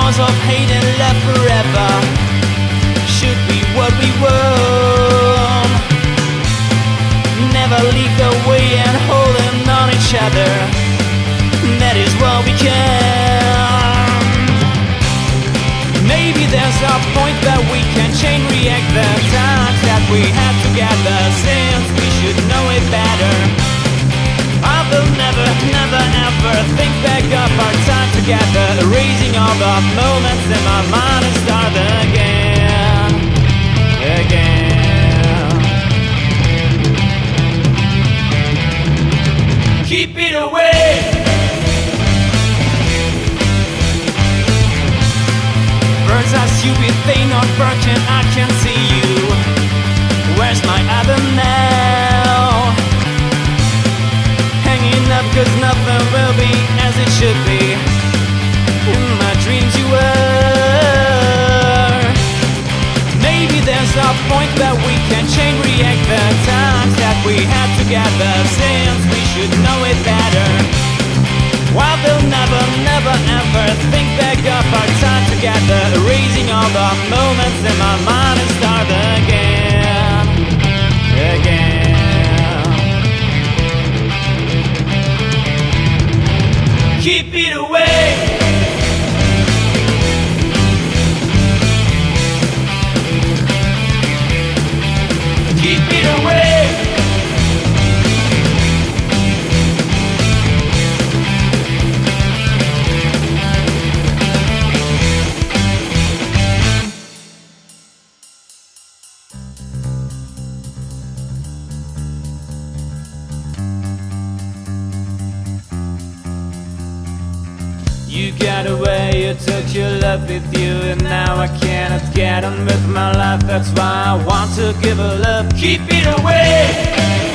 Wars of hate and love forever should be what we want. Never leak away and holding on each other, that is what we can. Maybe there's a point that we can chain react the times that we had together, since we should know it better. I will never, never ever think back of our time together, erasing all the moments in my mind and start again, again. Keep it away. Birds are stupid, they not working, I can see you. Where's my other now? Hanging up cause nothing will be as it should be. In my dreams you were. Maybe there's a point that we can chain react the times that we had together, since we should know it better. While they'll never, never ever think back of our time together, erasing all the moments in my mind and start again, again. Keep it away. Keep it away. You got away, you took your love with you, and now I cannot get on with my life. That's why I want to give a love. Keep it away.